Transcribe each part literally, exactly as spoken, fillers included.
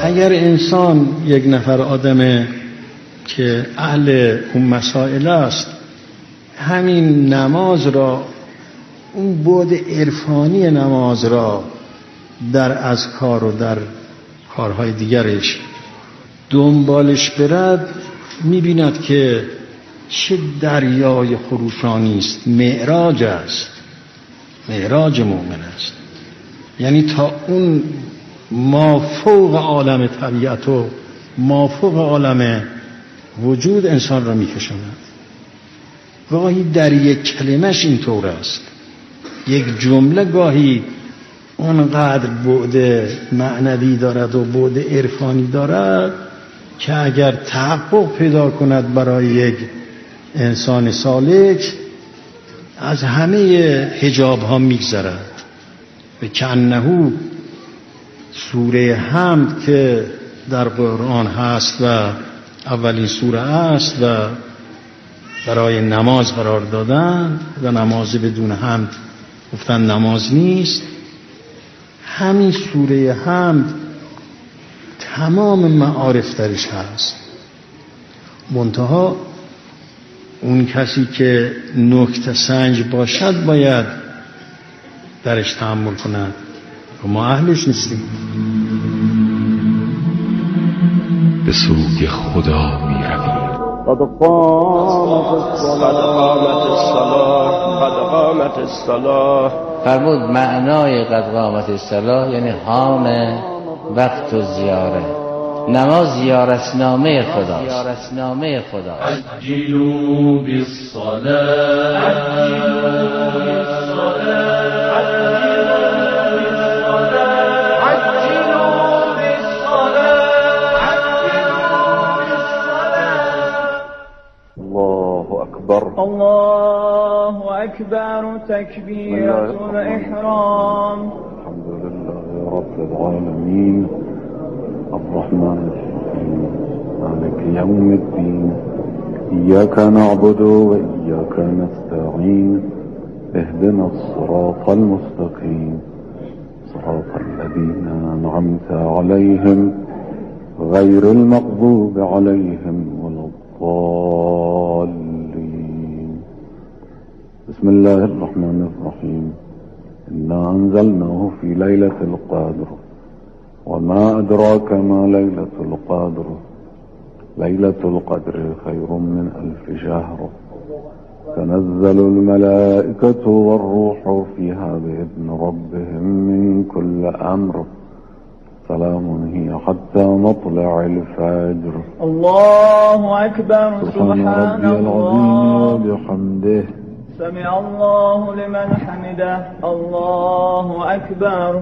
اگر انسان یک نفر آدمه که اهل اون مسائل است، همین نماز را، اون بعد عرفانی نماز را در اذکار و در کارهای دیگرش دنبالش برد، می‌بیند که چه دریای خروشانی است. معراج است، معراج مؤمن است. یعنی تا اون مافوق عالم طبیعت و مافوق عالم وجود انسان را می‌کشاند. گاهی در یک کلمش اینطور است، یک جمله گاهی اونقدر بعد معنوی دارد و بعد عرفانی دارد که اگر تحقق پیدا کند برای یک انسان سالک، از همه حجاب ها میگذرد. و کأنه سوره حمد که در قرآن هست و اولین سوره است و برای نماز قرار دادن و نماز بدون حمد گفتن نماز نیست، همین سوره حمد تمام معارف درش هست. منتها اون کسی که نکته سنج باشد باید درش تأمل کند و ما اهلش نیستیم. به سوی خدا می رویم. قد قامت الصلاة قد قامت الصلاة. فرمود معنای قد قامت الصلاة یعنی حان وقت و زیاره. نماز زیارتنامه خداست. زیارتنامه خداست. عجلوا بالصلاة عجلوا بالصلاة الله أكبر تكبيرة الإحرام. الحمد لله رب العالمين الرحمن الرحيم مالك يوم الدين إياك نعبد وإياك نستعين اهدنا الصراط المستقيم صراط الذين أنعمت عليهم غير المغضوب عليهم ولا الضالين. بسم الله الرحمن الرحيم إنا أنزلناه في ليلة القدر وما أدراك ما ليلة القدر ليلة القدر خير من ألف شهر تنزل الملائكة والروح فيها بإذن ربهم من كل أمر سلام هي حتى مطلع الفجر. الله أكبر. سبحان ربي العظيم وبحمده سمع الله لمن حمده. الله أكبر.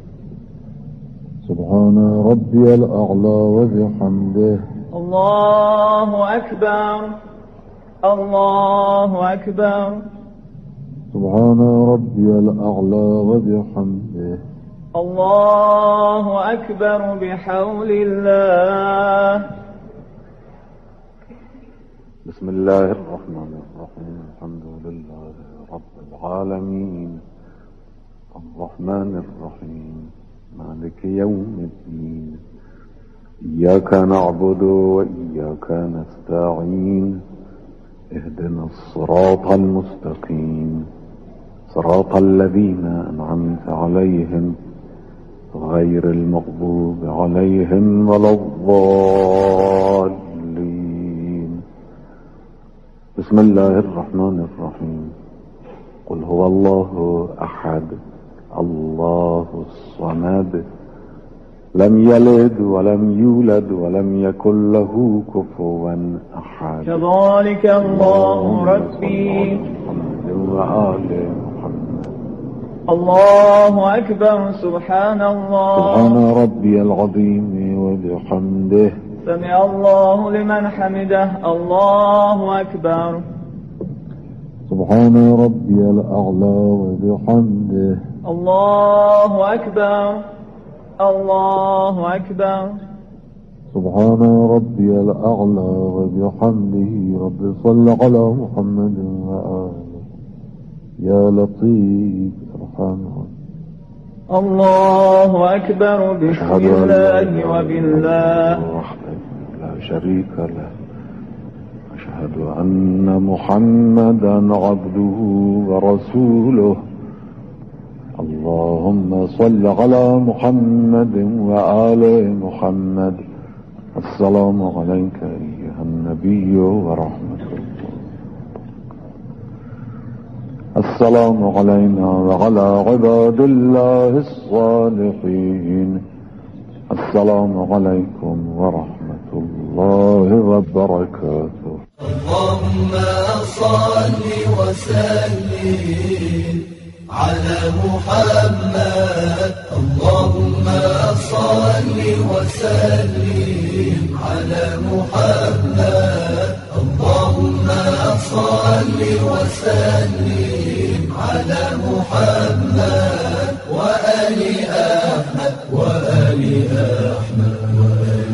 سبحان ربي الأعلى وبحمده. الله أكبر. الله أكبر. سبحان ربي الأعلى وبحمده. الله أكبر بحول الله. بسم الله الرحمن الرحيم الحمد لله رب العالمين الرحمن الرحيم مالك يوم الدين إياك نعبد وإياك نستعين اهدنا الصراط المستقيم صراط الذين أنعمت عليهم غير المغضوب عليهم ولا الضالين. بسم الله الرحمن الرحيم قل هو الله أحد الله الصمد لم يلد ولم يولد ولم يكن له كفوا أحد. كذلك الله ربي. محمد وآل محمد. الله أكبر. سبحان الله. سبحان ربي العظيم وبحمده سمع الله لمن حمده. الله أكبر. سبحان ربي الأعلى وبحمده. الله أكبر. الله أكبر. سبحان ربي الأعلى وبحمده. رب صل على محمد وآله. يا لطيف ارحمه الله أكبر بسم الله وبالله لا شريك له أشهد أن محمدا عبده ورسوله اللهم صل على محمد وآل محمد السلام عليك أيها النبي ورحمة الله السلام علينا وعلى عباد الله الصالحين السلام عليكم ورحمة الله وبركاته اللهم صل وسلم على محمد اللهم صل وسلم على محمد اللهم صل وسلم على محمد وآل أحمد وآل أحمد وآل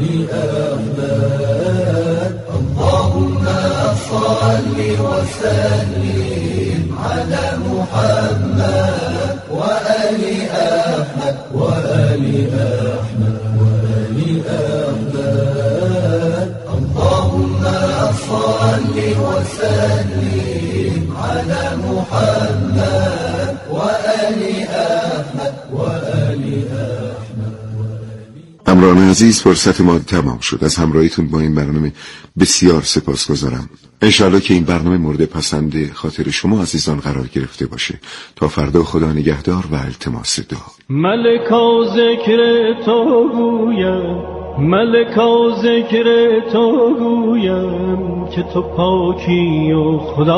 أحمد اللهم صل وسلم على محمد وآل أحمد وآل أحمد وآل أحمد اللهم صل وسلم على محمد وآل أحمد وآل أحمد. همراهان عزیز، فرصت ما تمام شد. از همراهیتون با این برنامه بسیار سپاسگزارم. انشاءالله که این برنامه مورد پسند خاطر شما عزیزان قرار گرفته باشه. تا فردا خدا نگهدار و التماس دعا. ملکا ذکر تو گویم، ملکا ذکر تو گویم که تو پاکی و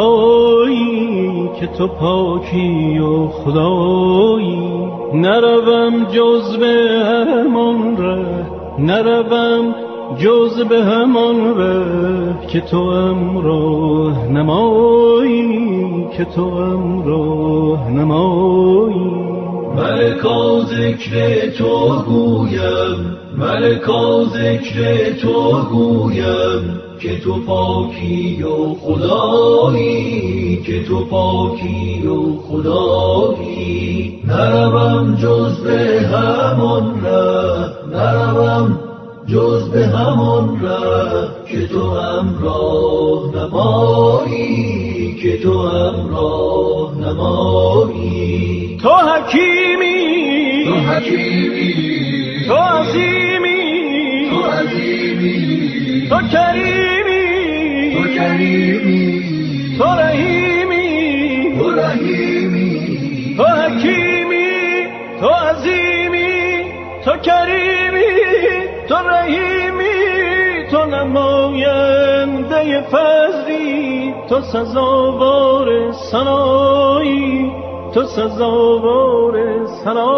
خدایی، که تو پاکی و خدایی. نروم جز به همان ره، نروم جز به همان ره که تو امراه نمایی، که تو امراه نمایی. ملکا ذکر تو گویم، ملکا ذکر تو گویم که تو پاکی و خدایی، که تو پاکی و خدایی. نروم جز به همان ره، نروم جز به همان ره که تو همراه نمایی، که تو همراه نمایی. تو حکیمی، تو حکیمی، تو عظیمی، تو عظیمی، تو کریمی، تو کریمی، تو رحیمی، تو رحیمی. تو حکیمی، تو عظیمی، تو کریمی، تو رحیمی، تو نماینده فضلی، تو سزاوار ثنایی، تو سزاوار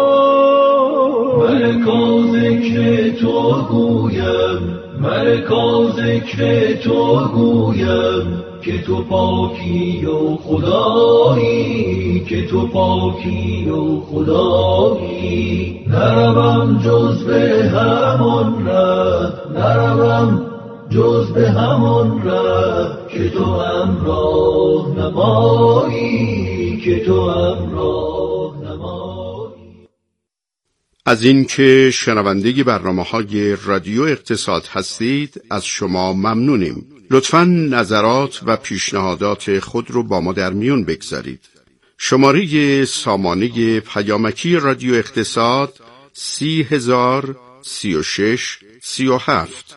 ثنایی. ملکا ذکر تو گویم، ملکا ذکر تو گویم که تو پاکی و خدایی، که تو پاکی و خدایی. نروم جز به همان ره، نروم جز به همان ره که تو همراه نمایی، که تو همراه نمایی. از این که شنونده برنامه‌های رادیو اقتصاد هستید از شما ممنونیم. لطفاً نظرات و پیشنهادات خود رو با ما در میون بگذارید. شماره سامانه پیامکی رادیو اقتصاد سی هزار سی و شش سی و هفت.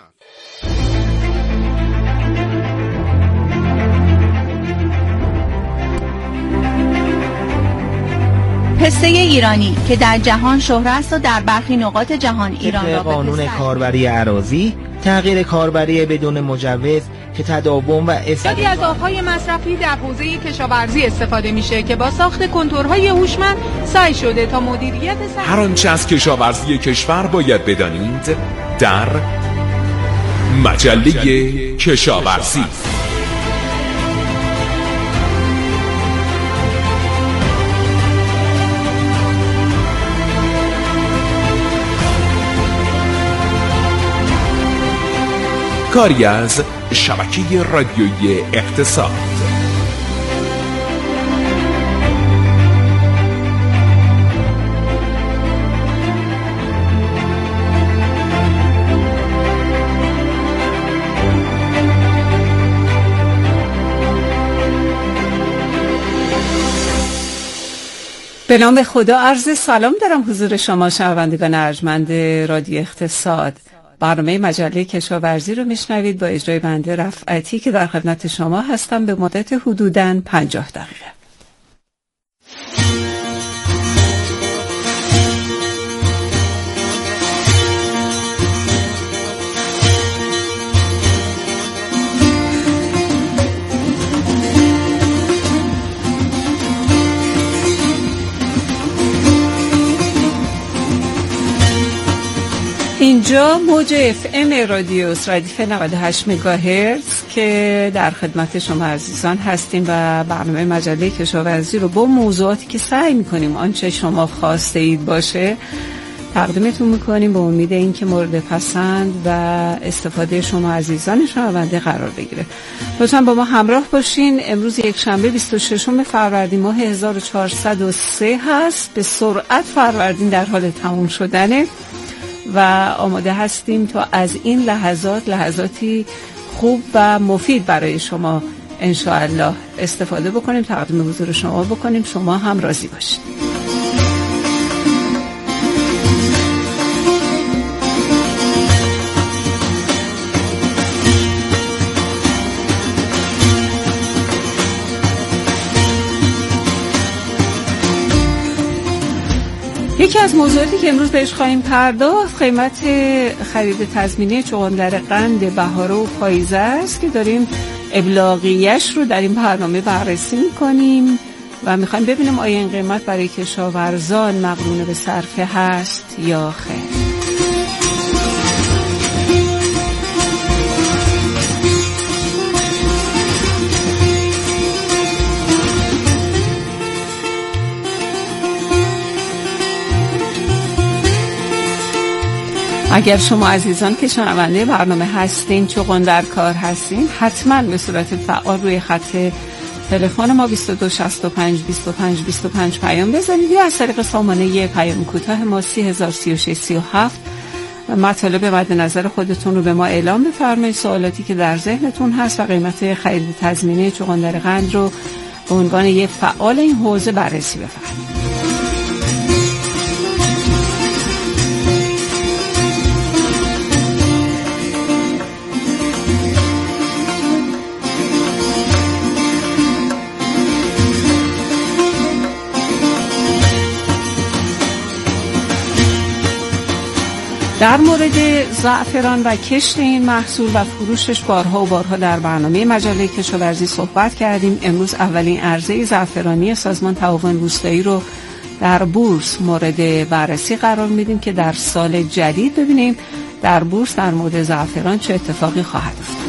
پسته ایرانی که در جهان شهرت است و در برخی نقاط جهان ایران را به قانون کاربری اراضی تغییر کاربری بدون مجوز که تداوم و استفاده از آبهای مصرفی در حوزه کشاورزی استفاده میشه که با ساخت کنتورهای هوشمند سعی شده تا مدیریت سر... هر آنچه از کشاورزی کشور باید بدانید در مجله کشاورزی. کاری از شبکه رادیویی اقتصاد. به نام خدا عرض سلام دارم حضور شما شنوندگان ارجمند رادیو اقتصاد. برنامه مجله کشاورزی رو میشنوید با اجرای بنده رفعتی که در خدمت شما هستم به مدت حدوداً پنجاه دقیقه. اینجا موج اف ام رادیو ردیف نود و هشت مگاهرتز که در خدمت شما عزیزان هستیم و برنامه مجله کشاورزی رو با موضوعاتی که سعی میکنیم آنچه شما خواسته اید باشه تقدیمتون میکنیم با امید اینکه مورد پسند و استفاده شما عزیزان شنونده قرار بگیره. لطفاً با ما همراه باشین. امروز یک شنبه بیست و ششم فروردین ماه هزار و چهارصد و سه هست. به سرعت فروردین در حال تموم شدنه و آماده هستیم تا از این لحظات لحظاتی خوب و مفید برای شما انشاءالله استفاده بکنیم، تقدیم حضور شما بکنیم، شما هم راضی باشید. یکی از موضوعاتی که امروز بهش خواهیم پرداخت قیمت خرید تضمینی چغندر قند بهاره و پاییزه است که داریم ابلاغیش رو در این برنامه بررسی می‌کنیم و می‌خوایم ببینیم آیا این قیمت برای کشاورزان مقرون به صرفه هست یا خیر. اگر شما عزیزان که شنونده برنامه هستین چغندر کار هستین حتما به صورت فعال روی خط تلفن ما بیست و دو شصت و پنج بیست و پنج بیست و پنج پیام بزنید یا از طریق سامانه پیام کوتاه ما سی هزار و سی و شش سی و هفت مطالب مد نظر خودتون رو به ما اعلام بفرمایید، سوالاتی که در ذهنتون هست و قیمت خرید تضمینی چغندر قند رو به عنوان یک فعال این حوزه بررسی بفرمایید. در مورد زعفران و کشت این محصول و فروشش بارها و بارها در برنامه مجله کشاورزی صحبت کردیم. امروز اولین عرضه زعفرانی سازمان تعاون روستایی رو در بورس مورد بررسی قرار میدیم که در سال جدید ببینیم در بورس در مورد زعفران چه اتفاقی خواهد افتاد.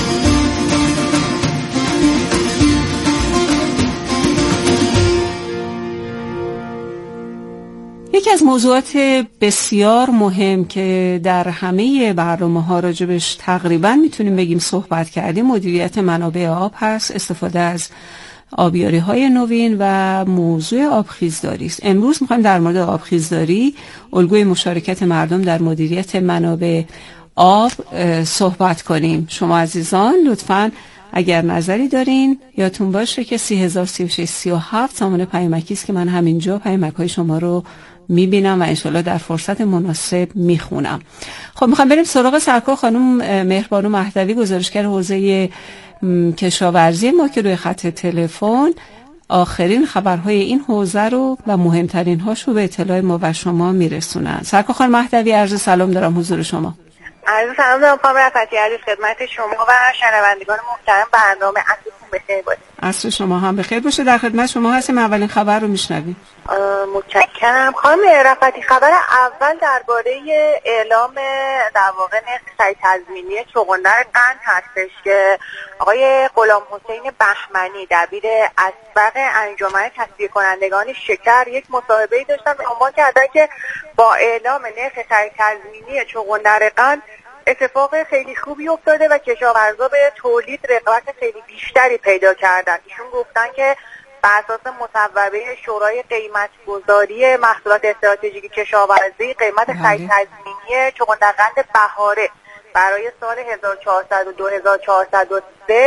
یکی از موضوعات بسیار مهم که در همه برنامه‌ها راجبش تقریبا میتونیم بگیم صحبت کردیم مدیریت منابع آب هست، استفاده از آبیاری‌های نوین و موضوع آبخیزداری است. امروز می‌خوایم در مورد آبخیزداری، الگوی مشارکت مردم در مدیریت منابع آب صحبت کنیم. شما عزیزان لطفاً اگر نظری دارین یادتون باشه که سی هزار و سی و شش سی و هفت سامانه پیامکی است که من همینجا پیامک‌های شما رو میبینم و انشالله در فرصت مناسب میخونم. خب میخوام بریم سراغ سرکار خانم مهربانو مهدوی، گزارشگر حوزه کشاورزی ما که روی خط تلفن آخرین خبرهای این حوزه رو و مهمترین هاش رو به اطلاع ما و شما میرسونن. سرکار خانم مهدوی عرض سلام دارم حضور شما. عرض سلام دارم خانم رفعتی عزیز خدمت شما و شنوندگان محترم برنامه. عصرتون بخیر باشه. عصر شما هم بخیر باشه. در خدمت شما هستیم. اولین خبر رو میشنویم. متشکرم خانم رفعتی. خبر اول درباره اعلام در واقع نرخ خرید تضمینی چغندر قند هستش که آقای غلام حسین بهمنی دبیر اسبق انجمن تصفیه کنندگان شکر یک مصاحبه‌ای داشتن و عنوان کردن که با اعلام نرخ خرید تضمینی چغندر قند اتفاق خیلی خوبی افتاده و کشاورزا به تولید رقابت خیلی بیشتری پیدا کردن. ایشون گفتن که بر اساس مصوبه شورای قیمت‌گذاری محصولات استراتژیک کشاورزی قیمت خرید تضمینی چغندر قند بهاره برای سال هزار و چهارصد و دو هزار و چهارصد و سه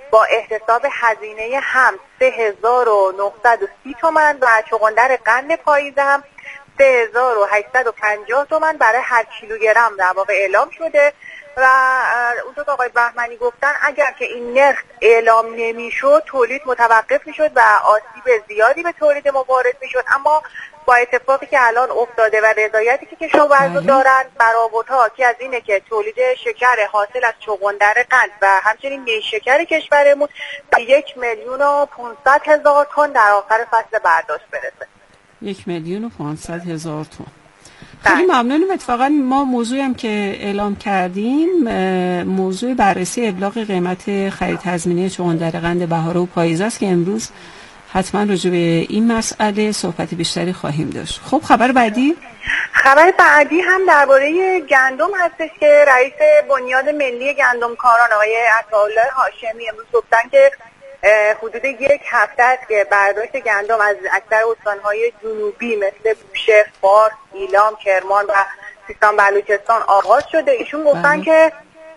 با احتساب هزینه هم سه هزار و نهصد و سی تومان و چغندر قند پاییز هم سه هزار و هشتصد و پنجاه تومان برای هر کیلوگرم در واقع اعلام شده و اونطور که آقای بهمنی گفتن اگر که این نرخ اعلام نمیشد تولید متوقف میشد و آسیب زیادی به تولید ما وارد میشد، اما با اتفاقی که الان افتاده و رضایتی که کشاورزا دارن برآوردها که از اینه که تولید شکر حاصل از چغندر قند و همچنین نیشکر کشورمون به یک میلیون و پانصد هزار تن در آخر فصل برداشت برسه. یک میلیون و پانصد هزار تن. خیلی ممنونم. اتفاقا ما موضوعی هم که اعلام کردیم موضوع بررسی ابلاغ قیمت خرید تضمینی چغندر قند بهار و پاییز است که امروز حتما راجع به این مسئله صحبت بیشتری خواهیم داشت. خب خبر بعدی؟ خبر بعدی هم درباره گندم هستش که رئیس بنیاد ملی گندمکاران آقای عطاالله هاشمی امروز گفتن که حدود یک هفته است که برداشت گندم از اکثر استانهای جنوبی مثل بوشهر، فارس، ایلام، کرمان و سیستان بلوچستان آغاز شده. ایشون گفتن که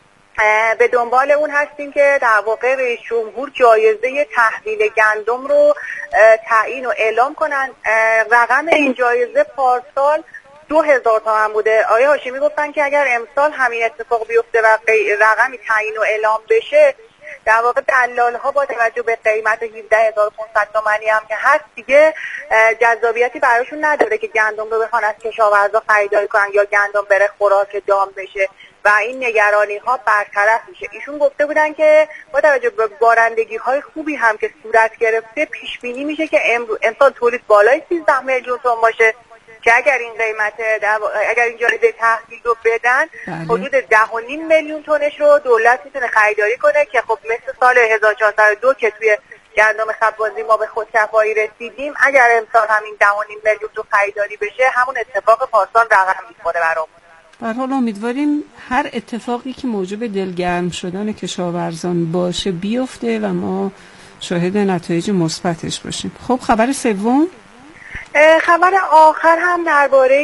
به دنبال اون هستیم که در واقع رئیس جمهور جایزه تحویل گندم رو تعیین و اعلام کنن. رقم این جایزه پارسال دو هزار تومان بوده. آقای هاشمی گفتن که اگر امسال همین اتفاق بیفته و رقمی تعیین و اعلام بشه در واقع دلال ها با توجه به قیمت هفده هزار و پانصد تومانی هم که هست دیگه جذابیتی براشون نداره که گندم رو بخوان از کشاورزا خریداری کنن یا گندم بره خوراک دام بشه و این نگرانی ها برطرف میشه. ایشون گفته بودن که با توجه به بارندگی های خوبی هم که صورت گرفته پیش بینی میشه که امسال تولید بالای سیزده میلیون تن باشه که اگر این قیمت اگر این جایزه تحویل رو بدن حدود ده و نیم میلیون تنش رو دولت میتونه خریداری کنه که خب مثل سال هزار و چهارصد و دو که توی گندم خبازی ما به خودکفایی رسیدیم اگر امسال همین ده و نیم میلیون تو خریداری بشه همون اتفاق پارسال رقم میخوره برامون. به هر حال امیدواریم هر اتفاقی که موجب دلگرم شدن کشاورزان باشه بیفته و ما شاهد نتایج مثبتش باشیم. خب خبر سوم؟ خبر آخر هم درباره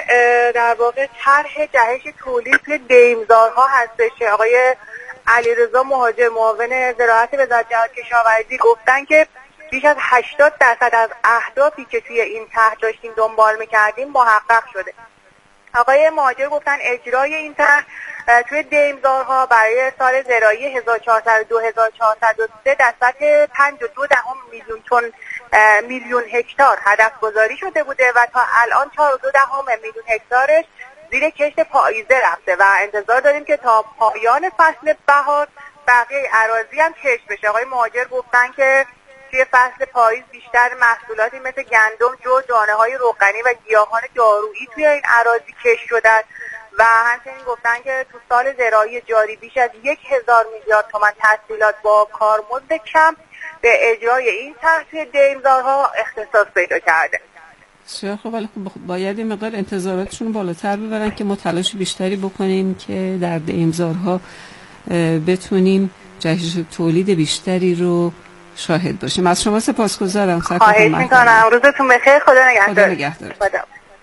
در واقع طرح جهش تولید توی دیمزارها هستش که آقای علیرضا مهاجر معاون زراعت وزارت جهاد کشاورزی گفتن که بیش از هشتاد درصد از اهدافی که توی این طرح داشتیم دنبال می‌کردیم محقق شده. آقای مهاجر گفتن اجرای این طرح توی دیمزارها برای سال زراعی هزار و چهارصد و دو هزار و چهارصد و سه در سطح پنج و دو دهم میلیون تن میلیون هکتار هدف گذاری شده بوده و تا الان چهار و دو دهم میلیون هکتارش زیر کشت پاییزه رفته و انتظار داریم که تا پایان فصل بهار بقیه اراضی هم کشت بشه. آقای مهاجر گفتن که توی فصل پاییز بیشتر محصولاتی مثل گندم، جو، دانه‌های روغنی و گیاهان دارویی توی این اراضی کشت شدن و همچنین گفتن که تو سال زراعی جاری بیش از یک هزار میلیارد تومان تسهیلات با کارمزد کم به اجرای این طرح توی دیمزارها اختصاص پیدا کرده. بسیار خب، ولی خب باید این مقدار انتظاراتشون بالاتر ببرن که ما تلاش بیشتری بکنیم که در دیمزارها بتونیم جهش تولید بیشتری رو شاهد باشیم. از شما سپاسگزارم. خواهش میکنم. روزتون بخیر. خدا نگهدار. خدا نگهدار. خدا.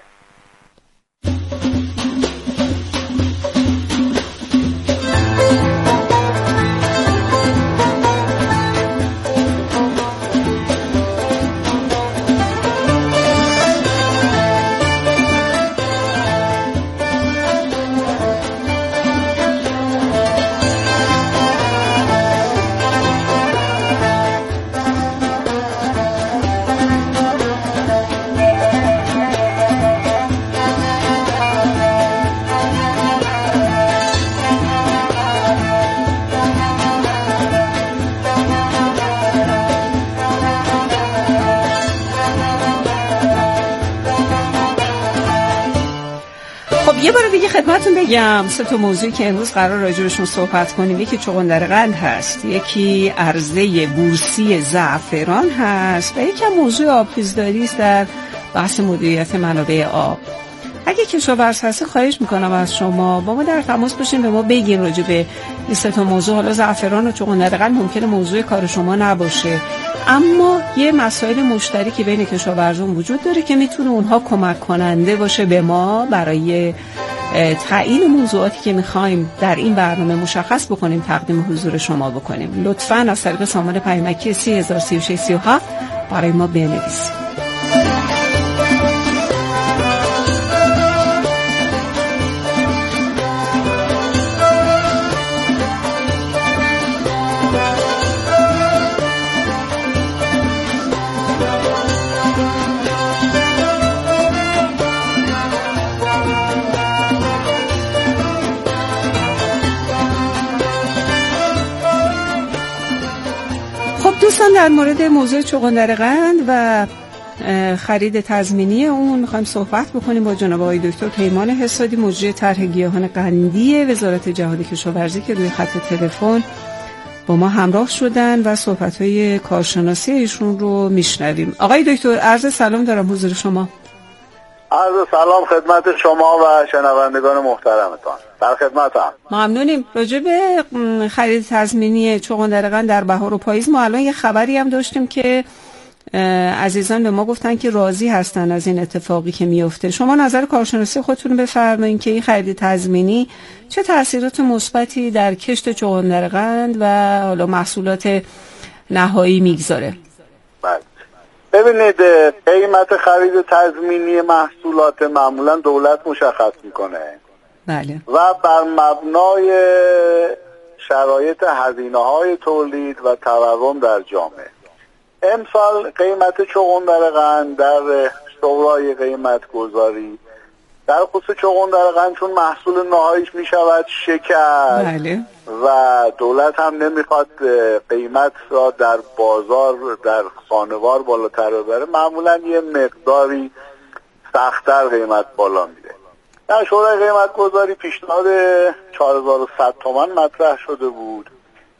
یه بار دیگه خدمتتون بگم سه تا موضوعی که امروز قرار راجعشون صحبت کنیم. یکی چغندر قند هست، یکی عرضه بورسی زعفران هست و یکی موضوع آبخیزداری است در بحث مدیریت منابع آب. اگه کشاورز هستی خواهش میکنم از شما با ما در تماس باشین، به ما بگین راجع به این سه تا موضوع. حالا زعفران و چغندر قند ممکنه موضوع کار شما نباشه، اما یه مسائل مشترکی بین کشاورزان وجود داره که میتونه اونها کمک کننده باشه به ما برای تعیین موضوعاتی که میخوایم در این برنامه مشخص بکنیم تقدیم حضور شما بکنیم. لطفاً از طریق سامان پیامکی سی هزار سی و شش سی و هفت برای ما بنویسید. دوستان در مورد موضوع چغندر قند و خرید تضمینی اون میخوایم صحبت بکنیم با جناب آقای دکتر پیمان حسادی، مجری طرح گیاهان قندی وزارت جهادی کشاورزی که روی خط تلفن با ما همراه شدن و صحبت‌های کارشناسی ایشون رو میشنویم. آقای دکتر عرض سلام دارم حضور شما. عرض سلام خدمت شما و شنوندگان محترمتان. در خدمتم. ممنونیم. راجع به خرید تضمینی چغندر قند در بهار و پاییز ما الان یه خبری هم داشتیم که عزیزان به ما گفتن که راضی هستن از این اتفاقی که میفته. شما نظر کارشناسی خودتون بفرمایید که این خرید تضمینی چه تأثیرات مثبتی در کشت چغندر قند و حالا محصولات نهایی میگذاره؟ بله. ببینید قیمت خرید تضمینی محصولات معمولا دولت مشخص میکنه. بله. و بر مبنای شرایط هزینه‌های تولید و تورم در جامعه. امسال قیمت چغندر قند در شورای قیمت گذاری در خصوص چغندر قند چون محصول نهاییش میشود شکر. بله. و دولت هم نمیخواد قیمت را در بازار در خانوار بالاتر ببره، معمولا یه مقداری سخت‌تر قیمت بالا میره. در شورای قیمت گذاری پیشنهاد چهار هزار و صد تومان مطرح شده بود،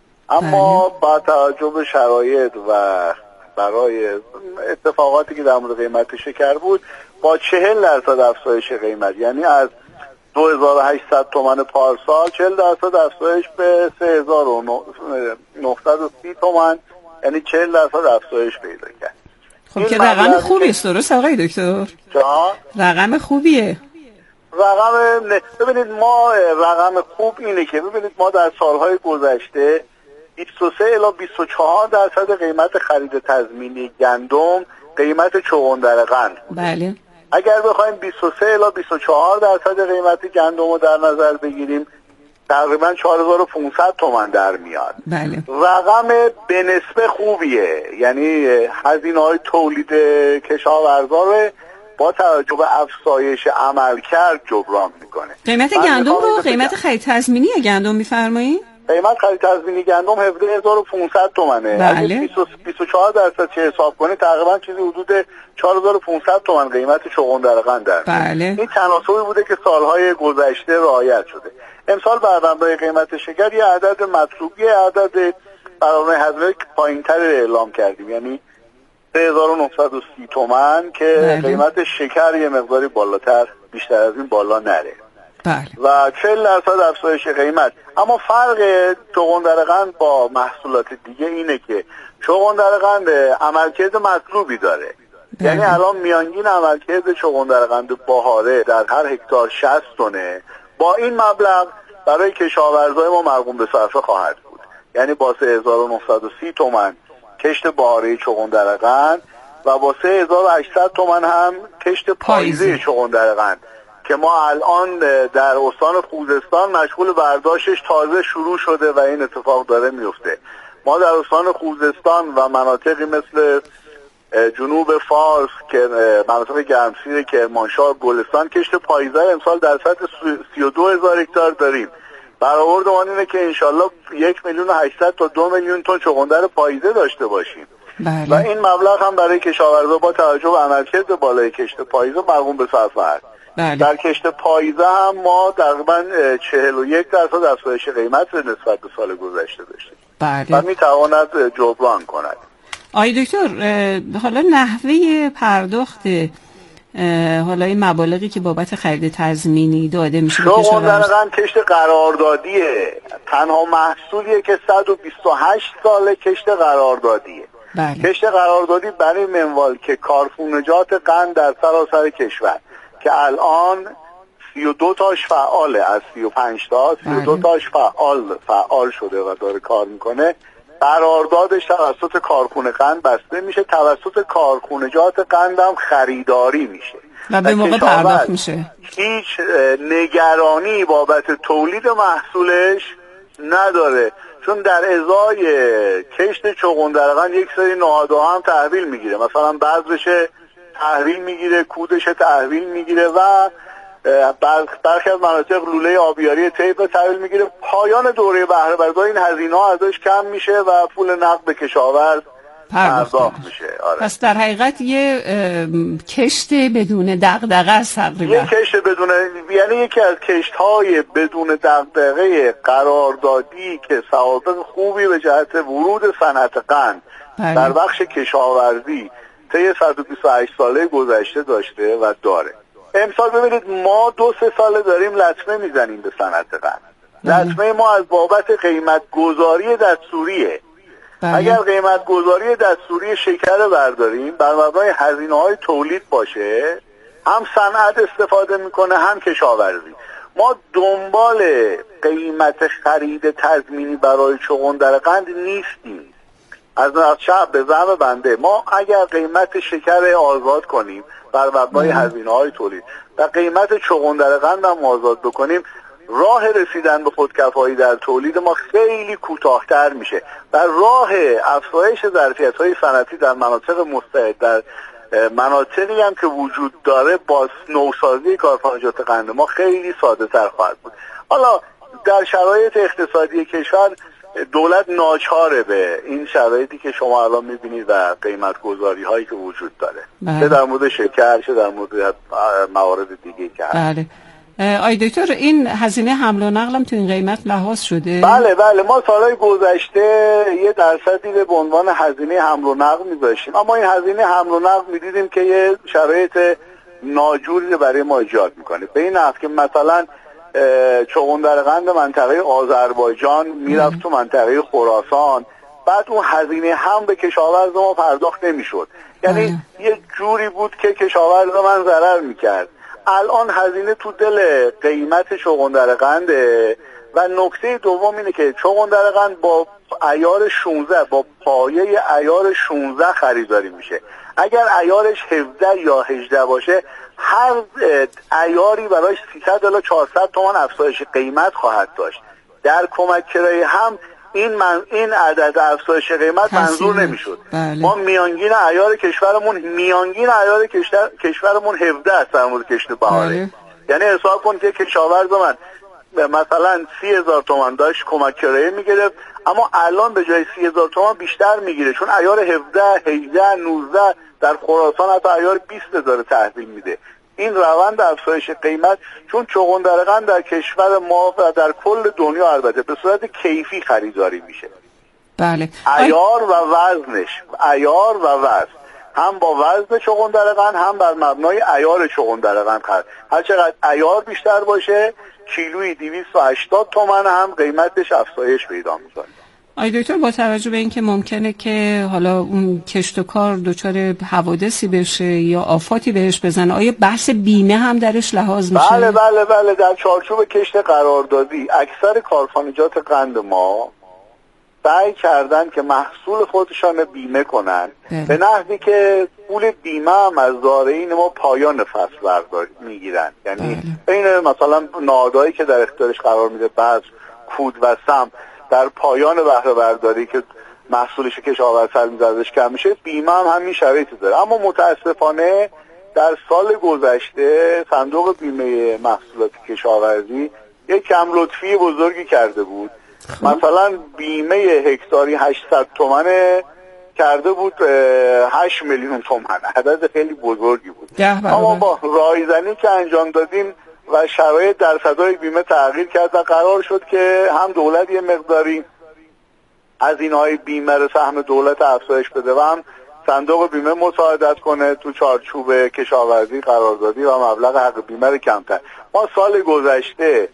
اما با توجه به شرایط و برای اتفاقاتی که در مورد قیمت شکر بود با چهل درصد افزایش قیمت، یعنی از دو هزار و هشتصد تومان پارسال چهل درصد افزایش به سه هزار و نهصد و سی تومان، یعنی چهل درصد افزایش پیدا کرد. خب که رقم خوبیه درست آقای دکتر؟ جان؟ رقم خوبیه. رقم ببینید ما رقم خوب اینه که ببینید ما در سالهای گذشته بیست و سه الی بیست و چهار درصد قیمت خرید تضمینی گندم قیمت چغندر قند. بله. اگر بخوایم بیست و سه الی بیست و چهار درصد قیمت گندم رو در نظر بگیریم تقریبا چهار هزار و پانصد تومان در میاد. بله. رقم به نسبه خوبیه، یعنی هزینه‌های تولید کشاورزا رو با توجه به افزایش عملکرد جبران میکنه. قیمت گندم رو قیمت خرید تضمینی گندم میفرمایید؟ قیمت خرید تضمینی گندم هفده هزار و پانصد تومنه. بله. اگه بیست و چهار درصد چه حساب کنی تقریبا چیزی حدود چهار هزار و پانصد تومان قیمت چغندر قند در. بله. این تناسبی بوده که سالهای گذشته رعایت شده. امسال بر مبنای قیمت شکر یه عدد مطلوبی عدد برنامه هزینه پایین‌تر اعلام کردیم، یعنی سه هزار و نهصد و سی تومان که بله. قیمت شکر یه مقداری بالاتر بیشتر از این بالا نره. بله. و چهل درصد افزایش قیمت. اما فرق چغندر قند با محصولات دیگه اینه که چغندر قند عملکرد مطلوبی داره. بله. یعنی الان میانگین عملکرد چغندر قند بهاره در هر هکتار شصت تنه. با این مبلغ برای کشاورزای ما مرقوم به صرفه خواهد بود، یعنی با سه هزار و نهصد و سی تومان کشت بهاره چغندر قند و با سه هزار و هشتصد تومان هم کشت پاییزی چغندر قند که ما الان در استان خوزستان مشغول برداشتش تازه شروع شده و این اتفاق داره میفته. ما در استان خوزستان و مناطقی مثل جنوب فارس که مناطق گرمسیر کرمانشاه گلستان کشت پاییزه امسال در سطح سی و دو هزار هکتار داریم. برآورد ما اینه که انشالله یک میلیون و هشتصد تا دو میلیون تن چغندر پاییزه داشته باشیم. بله. و این مبلغ هم برای کشاورزا با توجه به عملکرد بالای کشت پاییزه مرقوم به صرفه است. بله. در کشت پاییزه هم ما تقریبا چهل و یک درصد افزایش قیمت نسبت به سال گذشته داشتیم. بله. و میتواند جبران کند. آقای دکتر حالا نحوه پرداخت حالا این مبالغی که بابت خرید تضمینی داده میشه به کشاورز چغندر قند کشت قراردادیه، تنها محصولیه که صد و بیست و هشت ساله کشت قراردادیه. بله. کشت قراردادی برای منوال که کارخونجات قند در سراسر کشور که الان سی و دو تاش فعاله، از سی و پنج تا سی و دو تاش فعال فعال شده و داره کار میکنه. قراردادش توسط کارخونه قند بسته میشه، توسط کارخونجات قند هم خریداری میشه و به موقع پرداخت میشه. هیچ نگرانی بابت تولید محصولش نداره، چون در ازای کشت چغندرقند یک سری نهادها هم تحویل میگیره، مثلا بذرش تحویل میگیره، کودش تحویل میگیره و برخی از مناطق لوله آبیاری طیف تحویل میگیره. پایان دوره بهره برداری این هزینه ها ازش کم میشه و پول نقد به کشاورز پرداخت میشه. آره. پس در حقیقت یه کشت بدون دغدغه است تقریبا. یه کشت بدون، یعنی یکی از کشت های بدون دغدغه قراردادی که سوابق خوبی به جهت ورود صنعت قند در بخش کشاورزی طی صد و بیست و هشت ساله گذشته داشته و داره. امسال ببینید ما دو سه ساله داریم لطمه میزنیم به صنعت قند. لطمه ما از بابت قیمت گذاری دستوریه. بله. اگر قیمت گذاری دستوری شکر برداریم بر مبنای هزینه های تولید باشه، هم صنعت استفاده میکنه هم کشاورزی. ما دنبال قیمت خرید تضمینی برای چغندرقند نیستیم. از شب به زعم بنده ما اگر قیمت شکر آزاد کنیم بر مبنای هزینه های تولید و قیمت چغندرقند هم آزاد بکنیم، راه رسیدن به خودکفایی در تولید ما خیلی کوتاه‌تر میشه و راه افزایش ظرفیت‌های صنعتی در مناطق مستعد، در مناطقی هم که وجود داره با نوسازی کارخانجات قند ما خیلی ساده‌تر خواهد بود. حالا در شرایط اقتصادی کشور دولت ناچاره به این شرایطی که شما الان میبینید و قیمت گذاری هایی که وجود داره، چه در مورد شکر چه در مورد موارد دیگه که هست. بله. آی دکتر این هزینه حمل و نقل هم تو این قیمت لحاظ شده؟ بله بله، ما سالهای گذشته یه درصدی به عنوان هزینه حمل و نقل میذاشتیم، اما این هزینه حمل و نقل میدیدیم که یه شرایط ناجوری برای ما ایجاد میکنه، به این نحو که مثلا چغندرقند منطقه آذربایجان میرفت تو منطقه خراسان، بعد اون هزینه هم به کشاورز ما پرداخت نمیشد، یعنی یه جوری بود که کشاورز من ضرر میکرد. الان هزینه تو دل قیمت چغندرقنده و نکته دوم اینه که چغندرقند با عیار شانزده، با پایه عیار شانزده خریداری میشه. اگر عیارش هفده یا هجده باشه هر عیاری برایش سیصد الی چهارصد تومان افزایش قیمت خواهد داشت. در کمک کرایه هم این من این عدد افزایش قیمت منظور نمیشد. بله. ما میانگین عیار کشورمون میانگین عیار کشور کشورمون هفده است در مورد کشت بهاره. بله. یعنی حساب کن که کشاورز من مثلا سی هزار تومان داشت کمک کرایه میگرفت، اما الان به جای سی هزار تومان بیشتر میگیره، چون عیار هفده، هجده، نوزده در خراسان حتی عیار بیست هزار تحویل میده. این روند افزایش قیمت، چون چغندرقند در کشور ما و در کل دنیا البته به صورت کیفی خریداری میشه. بله. عیار و وزنش، عیار و وزن، هم با وزن چغندرقند هم بر مبنای عیار چغندرقند خرید. هر چقدر عیار بیشتر باشه کیلویی دویست و هشتاد تومان هم قیمتش افزایش پیدا میکنه. آی دکتر با توجه به اینکه ممکنه که حالا اون کشت و کار دچار حوادثی بشه یا آفاتی بهش بزنه، آیا بحث بیمه هم درش لحاظ میشه؟ بله بله بله، در چارچوب کشت قراردادی اکثر کارخانجات قند ما سعی کردن که محصول خودشان بیمه کنن، به نحوی که پول بیمه هم از دارایین ما پایان فصل برداری میگیرن، یعنی بین مثلا نهادهایی که در اختیارش قرار میده بعض کود و سم در پایان بهره برداری که محصولش کشاورز سلمی ازش کم میشه، بیمه هم همین شرایطی داره. اما متاسفانه در سال گذشته صندوق بیمه محصولات کشاورزی یک کم لطفی بزرگی کرده بود. مثلا بیمه هکتاری هشتصد تومنه کرده بود هشت میلیون تومان، عدد خیلی بزرگی بود. اما با رایزنی که انجام دادیم و شرایط درصدهای بیمه تغییر کرد و قرار شد که هم دولت یه مقداری از اینهای بیمه رو سهم دولت افزایش بده و هم صندوق بیمه مساعدت کنه تو چارچوب کشاورزی قراردادی و مبلغ حق بیمه رو کمتر. ما سال گذشته